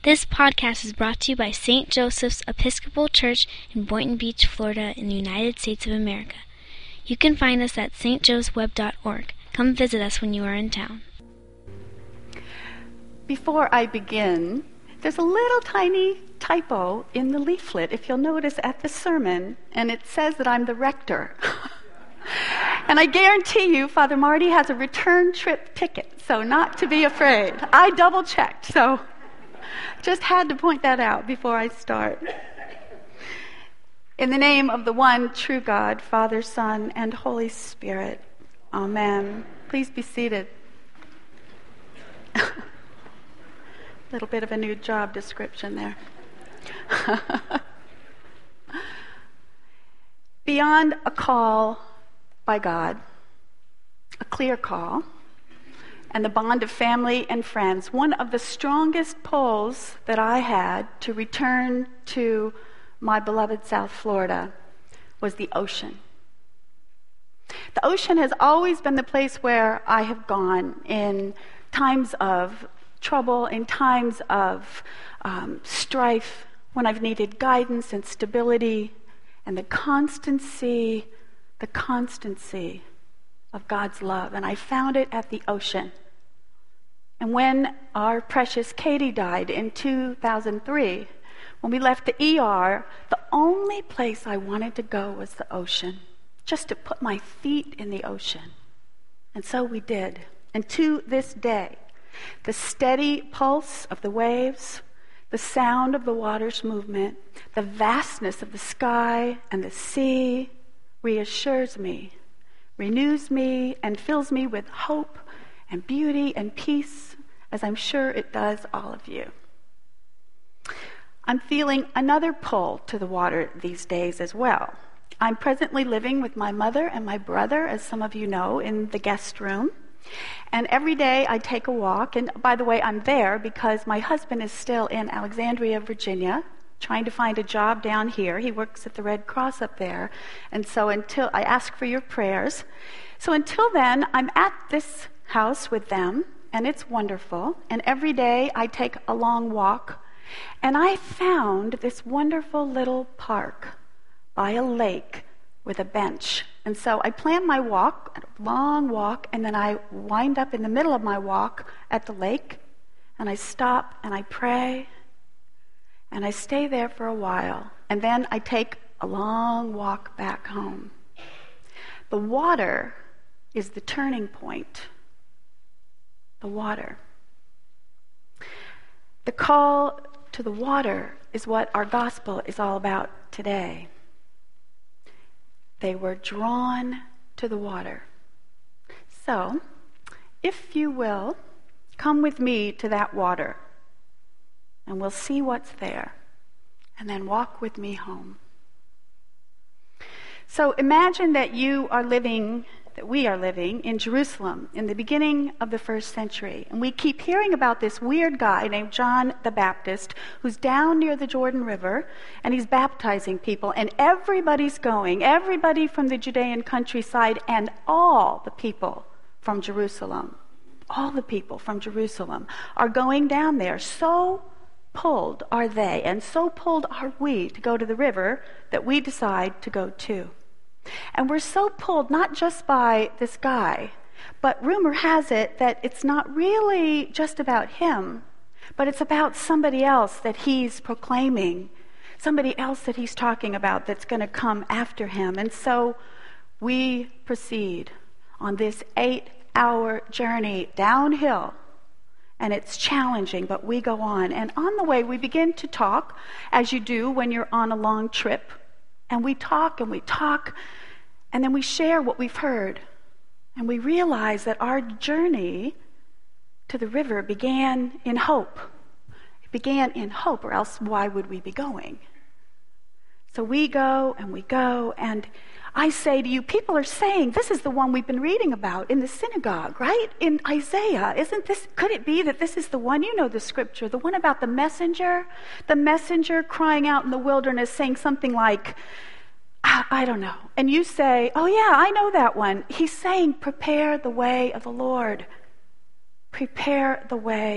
This podcast is brought to you by St. Joseph's Episcopal Church in Boynton Beach, Florida, in the United States of America. You can find us at stjoesweb.org. Come visit us when you are in town. Before I begin, there's a little tiny typo in the leaflet, if you'll notice, at the sermon, and it says that I'm the rector. And I guarantee you, Father Marty has a return trip ticket, so not to be afraid. I double-checked, so just had to point that out before I start. In the name of the one true God, Father, Son, and Holy Spirit, Amen. Please be seated. Little bit of a new job description there. Beyond a call by God, a clear call, and the bond of family and friends, one of the strongest pulls that I had to return to my beloved South Florida was the ocean. The ocean has always been the place where I have gone in times of trouble, in times of strife, when I've needed guidance and stability, and the constancy of God's love. And I found it at the ocean. And when our precious Katie died in 2003, when we left the ER, the only place I wanted to go was the ocean, just to put my feet in the ocean. And so we did. And to this day, the steady pulse of the waves, the sound of the water's movement, the vastness of the sky and the sea reassures me, renews me, and fills me with hope and beauty and peace, as I'm sure it does all of you. I'm feeling another pull to the water these days as well. I'm presently living with my mother and my brother, as some of you know, in the guest room. And every day I take a walk, and by the way, I'm there because my husband is still in Alexandria, Virginia, trying to find a job down here. He works at the Red Cross up there. And so until I ask for your prayers. So until then, I'm at this house with them, and it's wonderful. And every day I take a long walk, and I found this wonderful little park by a lake with a bench. And so I plan my walk, a long walk, and then I wind up in the middle of my walk at the lake, and I stop and I pray, and I stay there for a while, and then I take a long walk back home. The water is the turning point. The water. The call to the water is what our gospel is all about today. They were drawn to the water. So, if you will, come with me to that water, and we'll see what's there, and then walk with me home. So imagine that we are living in Jerusalem in the beginning of the first century. And we keep hearing about this weird guy named John the Baptist who's down near the Jordan River, and he's baptizing people. And everybody's going, everybody from the Judean countryside and all the people from Jerusalem are going down there. So pulled are they, and so pulled are we to go to the river that we decide to go too. And we're so pulled not just by this guy, but rumor has it that it's not really just about him, but it's about somebody else that he's proclaiming, somebody else that he's talking about that's going to come after him. And so we proceed on this 8-hour journey downhill, and it's challenging, but we go on. And on the way, we begin to talk, as you do when you're on a long trip. And we talk, and then we share what we've heard. And we realize that our journey to the river began in hope. It began in hope, or else why would we be going? So we go, and I say to you, people are saying, this is the one we've been reading about in the synagogue, right? In Isaiah. Could it be that this is the one? You know the scripture, the one about the messenger crying out in the wilderness saying something like, I don't know. And you say, oh yeah, I know that one. He's saying, prepare the way of the Lord. Prepare the way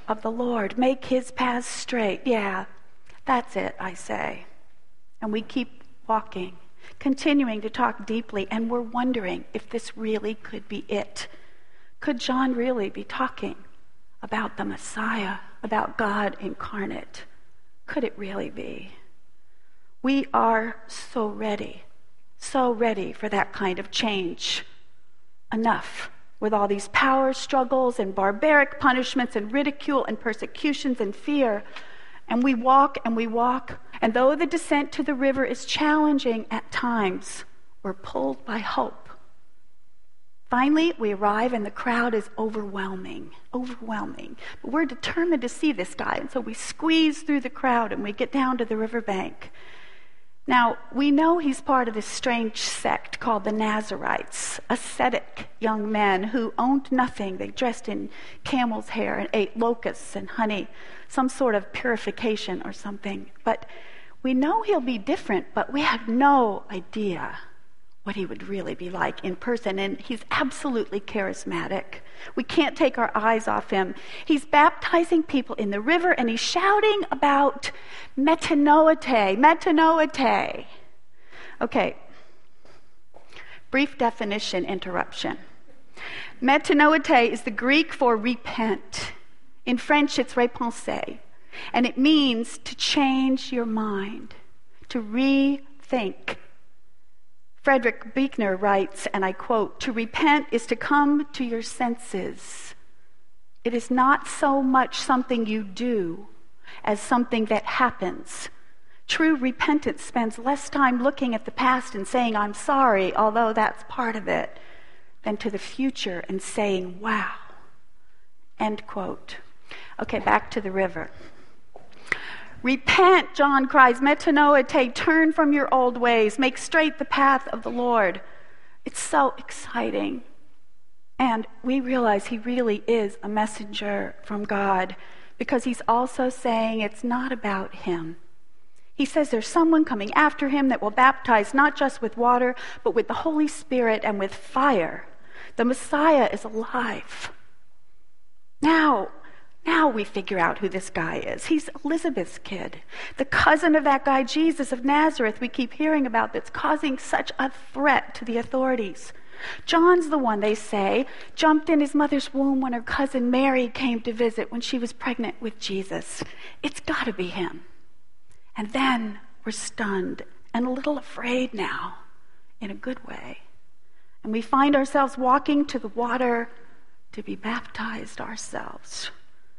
of the Lord. Make his paths straight. Yeah, that's it, I say. And we keep walking, continuing to talk deeply, and we're wondering if this really could be it. Could John really be talking about the Messiah, about God incarnate? Could it really be? We are so ready for that kind of change. Enough with all these power struggles and barbaric punishments and ridicule and persecutions and fear. And we walk, and though the descent to the river is challenging at times, we're pulled by hope. Finally, we arrive and the crowd is overwhelming. But we're determined to see this guy, and so we squeeze through the crowd and we get down to the riverbank. Now, we know he's part of this strange sect called the Nazarites, ascetic young men who owned nothing. They dressed in camel's hair and ate locusts and honey, some sort of purification or something. But we know he'll be different, but we have no idea what he would really be like in person. And he's absolutely charismatic. We can't take our eyes off him. He's baptizing people in the river, and he's shouting about metanoete. Okay, brief definition interruption. Metanoete is the Greek for repent. In French, it's repenser. And it means to change your mind, to rethink. Frederick Buechner writes, and I quote, "To repent is to come to your senses. It is not so much something you do as something that happens. True repentance spends less time looking at the past and saying, 'I'm sorry,' although that's part of it, than to the future and saying, 'Wow.'" End quote. Okay, back to the river. "Repent," John cries, "metanoete, turn from your old ways, make straight the path of the Lord." It's so exciting. And we realize he really is a messenger from God, because he's also saying it's not about him. He says there's someone coming after him that will baptize not just with water, but with the Holy Spirit and with fire. The Messiah is alive. Now we figure out who this guy is. He's Elizabeth's kid, the cousin of that guy Jesus of Nazareth we keep hearing about that's causing such a threat to the authorities. John's the one, they say, jumped in his mother's womb when her cousin Mary came to visit when she was pregnant with Jesus. It's got to be him. And then we're stunned and a little afraid now, in a good way. And we find ourselves walking to the water to be baptized ourselves.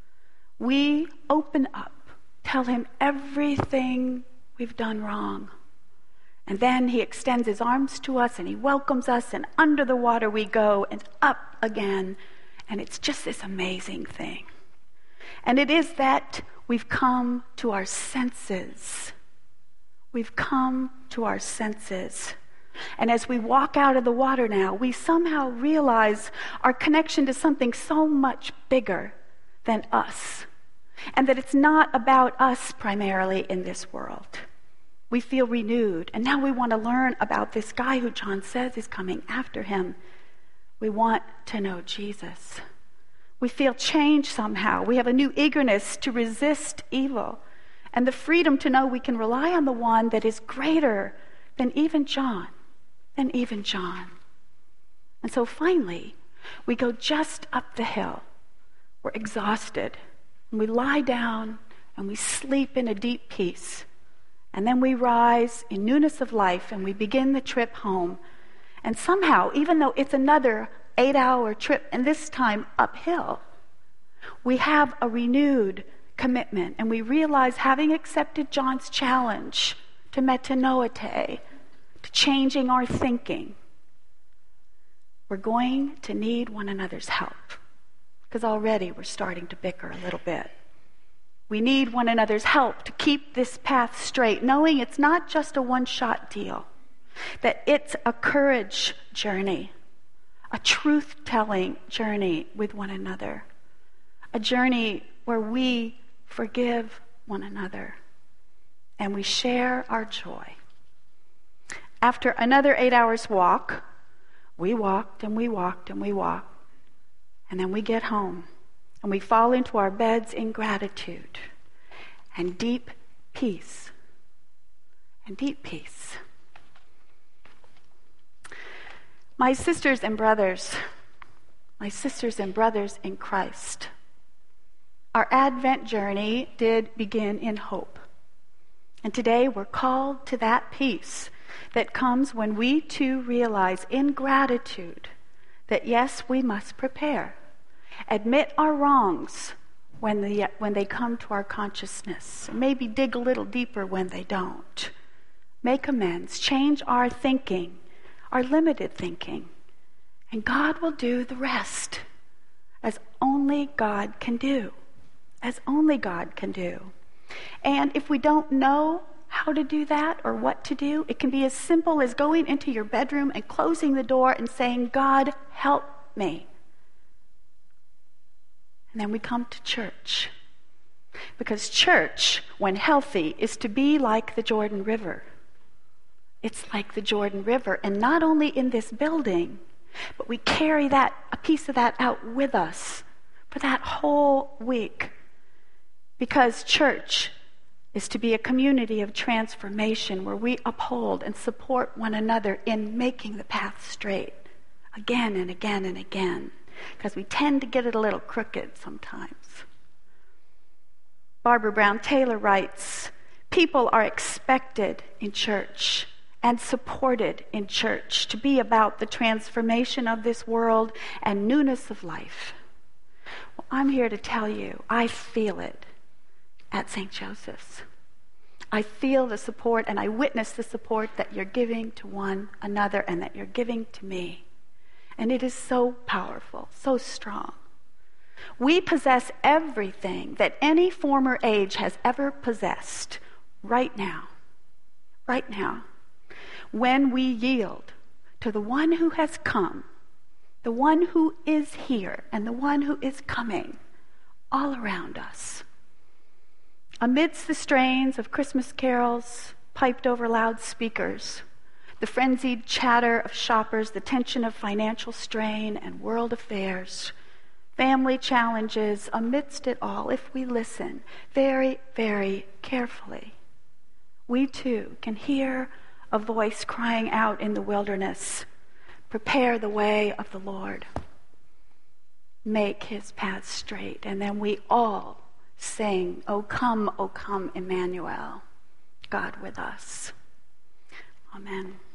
We open up, tell him everything we've done wrong. And then he extends his arms to us and he welcomes us, and under the water we go and up again. And it's just this amazing thing. And it is that we've come to our senses. We've come to our senses. And as we walk out of the water now, we somehow realize our connection to something so much bigger than us. And that it's not about us primarily in this world. We feel renewed, and now we want to learn about this guy who John says is coming after him. We want to know Jesus. We feel changed somehow. We have a new eagerness to resist evil, and the freedom to know we can rely on the one that is greater than even John. And so finally, we go just up the hill. We're exhausted. And we lie down and we sleep in a deep peace. And then we rise in newness of life and we begin the trip home. And somehow, even though it's another 8-hour trip, and this time uphill, we have a renewed commitment. And we realize, having accepted John's challenge to metanoete, to changing our thinking, we're going to need one another's help. Because already we're starting to bicker a little bit. We need one another's help to keep this path straight, knowing it's not just a one-shot deal, that it's a courage journey, a truth-telling journey with one another, a journey where we forgive one another and we share our joy. After another 8 hours walk, we walked and we walked and we walked. And then we get home. And we fall into our beds in gratitude and deep peace. And deep peace. My sisters and brothers in Christ, our Advent journey did begin in hope. And today we're called to that peace that comes when we too realize in gratitude that yes, we must prepare. Admit our wrongs when they come to our consciousness. Maybe dig a little deeper when they don't. Make amends. Change our thinking, our limited thinking. And God will do the rest, as only God can do. As only God can do. And if we don't know how to do that or what to do, it can be as simple as going into your bedroom and closing the door and saying, God, help me. And then we come to church. Because church, when healthy, is to be like the Jordan River. It's like the Jordan River, and not only in this building, but we carry a piece of that out with us for that whole week. Because church is to be a community of transformation where we uphold and support one another in making the path straight again and again and again. Because we tend to get it a little crooked sometimes. Barbara Brown Taylor writes, people are expected in church and supported in church to be about the transformation of this world and newness of life. Well, I'm here to tell you, I feel it at St. Joseph's. I feel the support and I witness the support that you're giving to one another and that you're giving to me. And it is so powerful, so strong. We possess everything that any former age has ever possessed right now. Right now. When we yield to the one who has come, the one who is here, and the one who is coming all around us. Amidst the strains of Christmas carols piped over loudspeakers, the frenzied chatter of shoppers, the tension of financial strain and world affairs, family challenges, amidst it all, if we listen very, very carefully, we too can hear a voice crying out in the wilderness, prepare the way of the Lord. Make his path straight. And then we all sing, O come, Emmanuel, God with us. Amen.